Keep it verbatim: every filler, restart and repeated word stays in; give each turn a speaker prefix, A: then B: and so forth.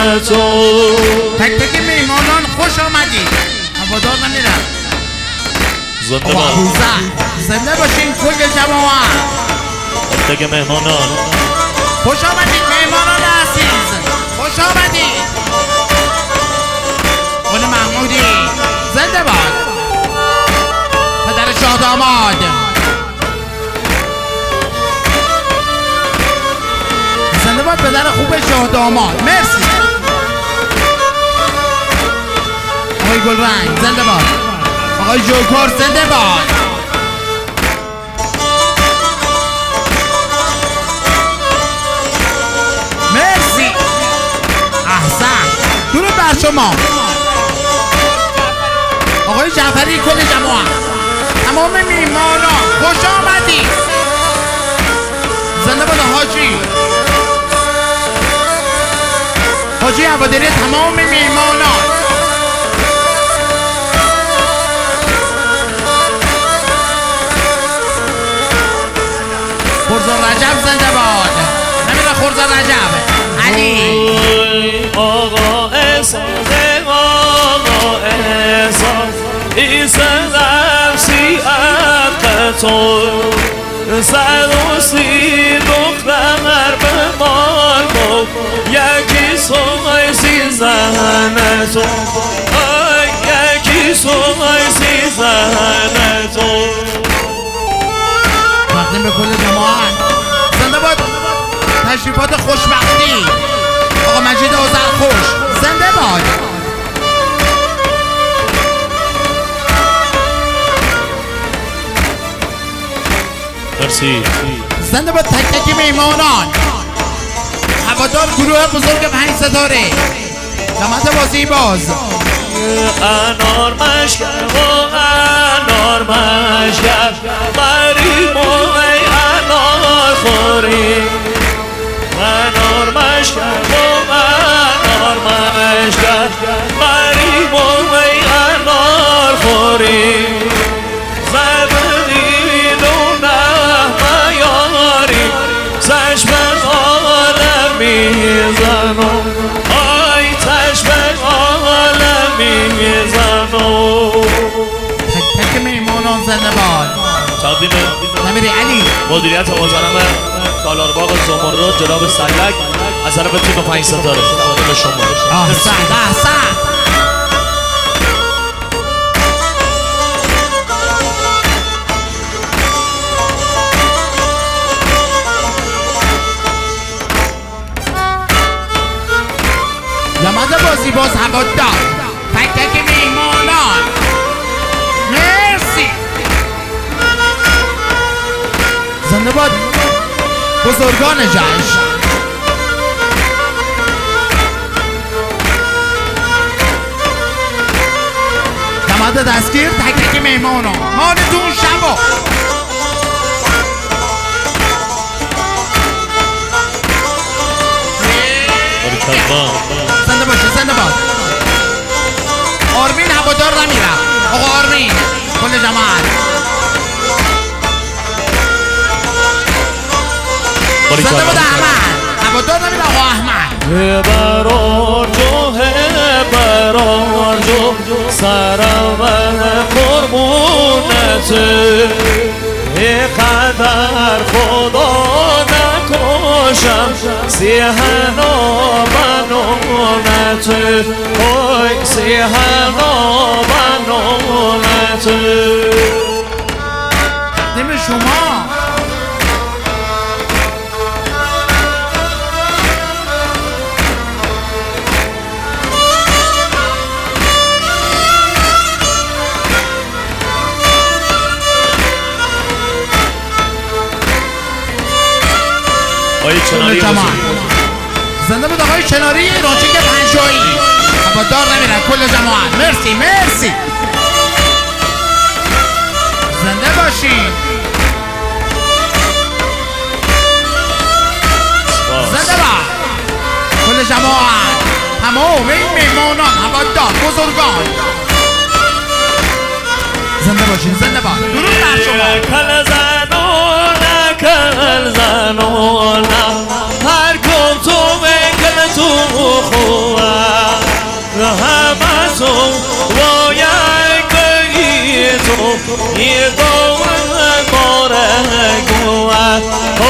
A: تو.
B: تک تک میهمانان خوش آمدید. هوادار نمیرم.
A: زنده باد.
B: زنده باشین کل جماعت.
A: تک تک مهمانان
B: خوش آمدید مهمانان عزیز. خوش آمدید. خانم محمودی زنده باد. پدر شاه داماد زنده باد. پدر خوب شاه داماد. مرسی. آقای گلرنگ زنده باد. آقای جوکر زنده باد. مرسی. احسن. درود بر شما آقای جعفری کل جماعت. تمام میهمانان خوش آمدید. زنده باد حاجی حاجی هواداری تمام میهمانان. خورزا رجب زنده باد. نمیره خورزا رجب علی
A: آقا احساس آقا احساس ایسن نفسیت تو زد و سی دختر به مال بود یکی سوی سی زن تو یکی سوی سی زن تو.
B: تقدیم به کل جماعت. زنده باد تشریفات خوشبختی آقا مجید آذرخوش زنده باد.
A: مرسی.
B: زنده باد تک تک میهمانان. هوادار گروه بزرگ پنج ستاره جماعت بازی باز.
A: انار مشکر و انار مشکر بریم و ای انار خوری. انار مشکر و انار مشکر بریم و ای انار خوری. زبدید و نه میاری چشم عالم میزنم آی چشم عالم میزنم.
B: تک تک میهمانان زنده باد.
A: تقدیم
B: نمیری علی
A: مدیریت محترم تالارباغ زمرد جناب سلک از طرف تیم پنج ستاره تقدیم شما.
B: احسن احسن. جماعت بازی باز هوادار تک تک میهمانان. مرسی. زنده باد بزرگان جشن. جماعت دستگیر تک تک میهمانان. مالتون شبا زنده باشه. زنده باد. آرمین هوادار نمیرم. آقا آرمین کل جماعت. زنده باد احمد هوادار نمیرم. آقا احمد
A: برار جو برار جو سرم قربونت ای قدر خدا نکشم سیحنا بنونت اوی سیحنا بنونت.
B: نمی شما
A: چناری
B: زنده بود آقای چناری رانچک پنجایی هوادار نمیرن کل جماعت. مرسی مرسی. زنده باشین. زنده با کل جماعت. تمام این میهمانان هوادار بزرگان زنده باشین. زنده با درود بر شما.
A: کل زنونه کل زنونه هر کم تو کل تو خوب یه گوه باره گوه